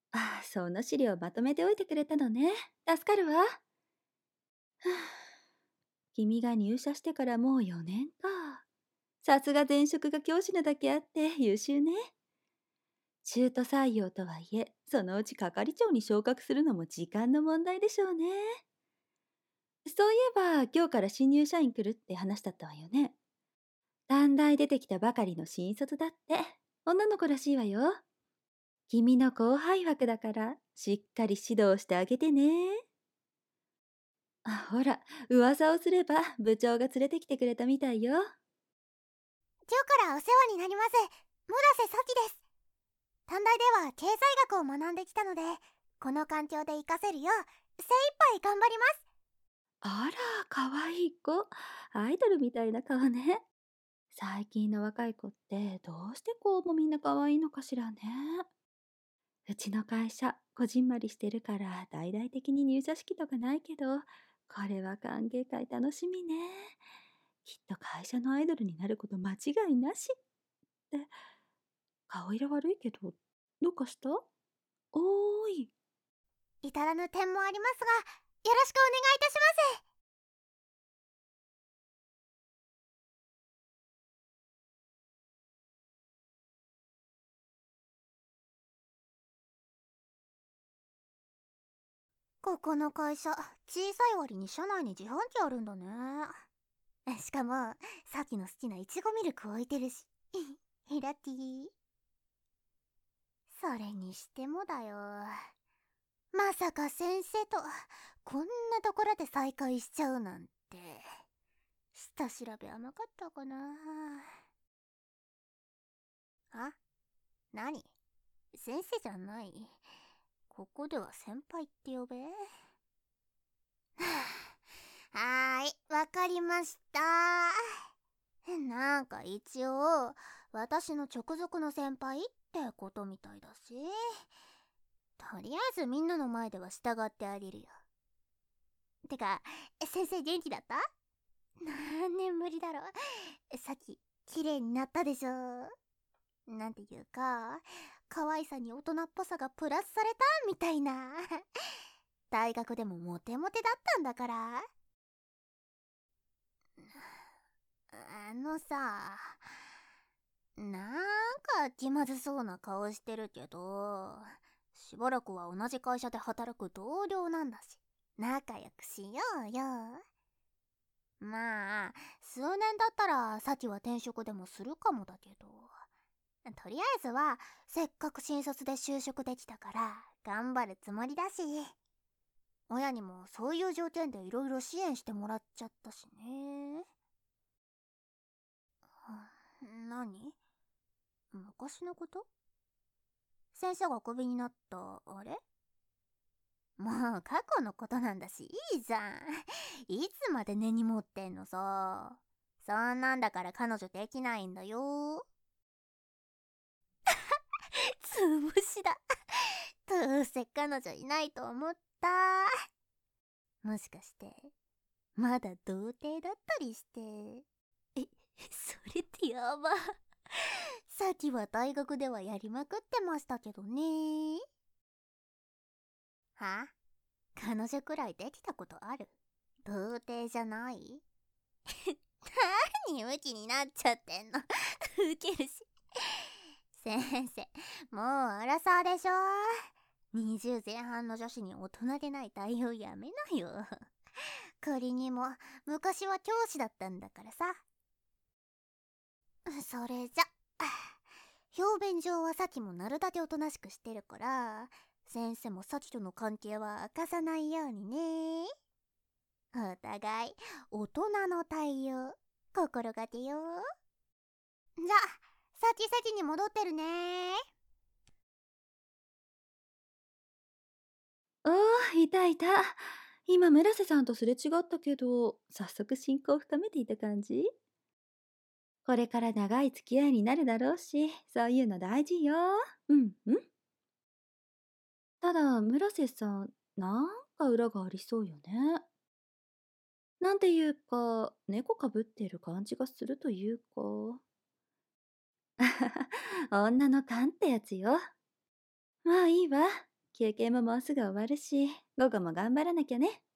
ああ、その資料まとめておいてくれたのね。助かるわ。はあ、君が入社してからもう4年か。さすが前職が教師なだけあって優秀ね。中途採用とはいえ、そのうち係長に昇格するのも時間の問題でしょうね。そういえば、今日から新入社員来るって話だったわよね。短大出てきたばかりの新卒だって。女の子らしいわよ。君の後輩枠だから、しっかり指導してあげてね。あ、ほら、噂をすれば部長が連れてきてくれたみたいよ。 今日からお世話になります。村瀬咲です。短大では経済学を学んできたので、この環境で活かせるよう精一杯頑張ります。 あら、かわいい子。アイドルみたいな顔ね。最近の若い子ってどうしてこうもみんな可愛いのかしらね。うちの会社、こじんまりしてるから大々的に入社式とかないけど、これは歓迎会楽しみね。きっと会社のアイドルになること間違いなしって、顔色悪いけど、どうかした？おーい。 至らぬ点もありますが、よろしくお願いいたします。ここの会社、小さい割に社内に自販機あるんだね。しかも、さっきの好きないちごミルク置いてるし。ヘラティー。それにしてもだよ。まさか先生と、こんなところで再会しちゃうなんて。下調べ甘かったかな。あ、何？先生じゃない。ここでは先輩って呼べ。はーい、わかりました。なんか一応、私の直属の先輩ってことみたいだし、とりあえずみんなの前では従ってあげるよ。てか、先生元気だった？何年ぶりだろ。さっき、綺麗になったでしょ。なんていうか、可愛さに大人っぽさがプラスされたみたいな。大学でもモテモテだったんだから。あのさ、なんか気まずそうな顔してるけど、しばらくは同じ会社で働く同僚なんだし、仲良くしようよ。まあ、数年だったらさっきは転職でもするかもだけど、とりあえずはせっかく新卒で就職できたから頑張るつもりだし、親にもそういう条件でいろいろ支援してもらっちゃったしね。何？昔のこと？先生がクビになったあれ？もう過去のことなんだしいいじゃん。いつまで根に持ってんのさ。そんなんだから彼女できないんだよ。つぶしだ。どうせ彼女いないと思った。もしかしてまだ童貞だったりして。え、それってやば。さっきは大学ではやりまくってましたけどね。は？彼女くらいできたことある？童貞じゃない？何ムキになっちゃってんの。ウケるし。先生、もうアラサーでしょ。20前半の女子に大人げない対応やめなよ。仮にも昔は教師だったんだからさ。それじゃ表面上はサキもなるだけおとなしくしてるから、先生もサキとの関係は明かさないようにね。お互い大人の対応心がけよう。じゃあサキ席に戻ってるね。 ああ、いたいた。今、村瀬さんとすれ違ったけど、早速親交を深めていた感じ？これから長い付き合いになるだろうし、そういうの大事よ。うんうん。ただ、村瀬さん、なんか裏がありそうよね。なんていうか、猫かぶってる感じがするというか。女の勘ってやつよ。まあいいわ。 休憩ももうすぐ終わるし、午後も頑張らなきゃね。